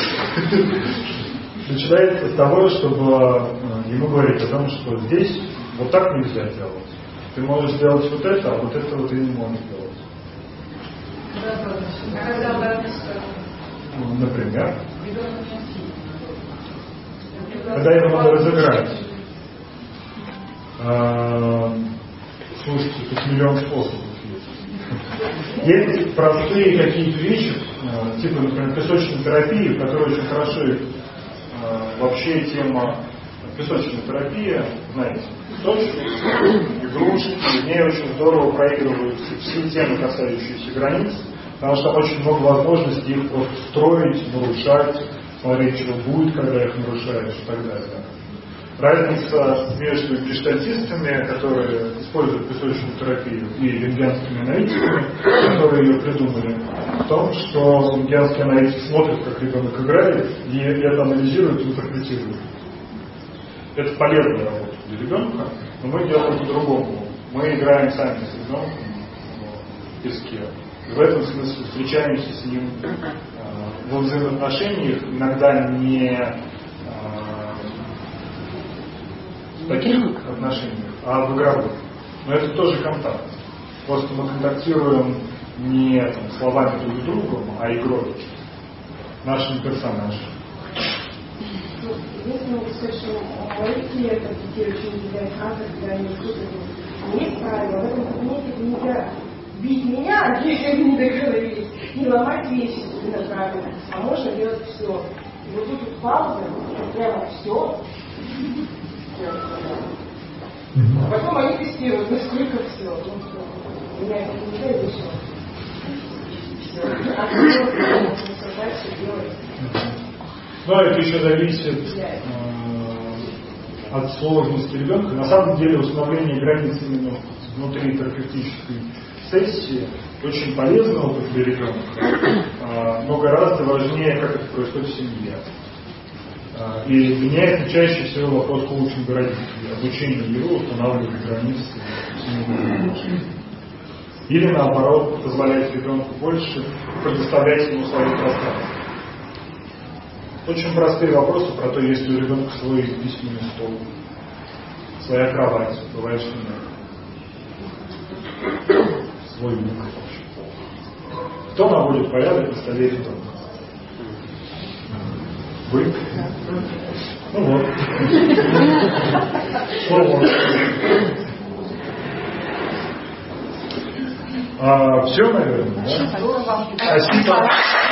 начинается с того, чтобы ему говорить о том, что здесь Вот так нельзя делать. Ты можешь сделать вот это, а вот этого ты не можешь делать. А когда обратная ситуация? Ну, например, когда его надо разыграть. А, слушайте, тут миллион способов есть. Есть простые какие-то вещи, типа, например, песочной терапии, в которой очень хорошо вообще тема песочной терапии, знаете, песочки, игрушки, в ней очень здорово проигрываются все темы, касающиеся границ, потому что очень много возможностей их просто строить, нарушать, смотреть, что будет, когда их нарушаешь и так далее. Разница между гештальтистами, которые используют песочную терапию, и юнгианскими аналитиками, которые ее придумали, в том, что юнгианские аналитики смотрят, как ребенок играет, и это анализируют и интерпретируют. Это полезная работа для ребенка, но мы делаем по-другому. Мы играем сами с ребенком в песке. И в этом смысле встречаемся с ним э, во взаимоотношениях, иногда не э, в таких отношениях, а в игровых. Но это тоже контакт. Просто мы контактируем не там, словами друг с другом, а игрой, нашим персонажем. Если мы слышим о моих клиентах, детей очень удивляет фраза, когда они слушают, есть правила, в этом кабинете нельзя бить меня, если они не договорились, не ломать вещи правильно, а можно делать все. И вот тут пауза, прямо все. А потом они тестируют, насколько все. Ну что, меня это не дает еще. Все. А потом дальше делать. Но это еще зависит э, от сложности ребенка. На самом деле установление границ именно внутри терапевтической сессии очень полезно опыт для ребенка, э, но гораздо важнее, как это происходит в семье. Э, и для меня это чаще всего вопрос коучинга родителей, обучение его устанавливать границы семьи. Или наоборот, позволять ребенку больше предоставлять ему свое пространство. Очень простые вопросы про то, есть ли у ребенка свой письменный стол, своя кровать, бывает, что нет. Свой угол. Кто наводит порядок на столе ребенка? Вы? Ну вот. Вот. А, все, наверное, да? Спасибо.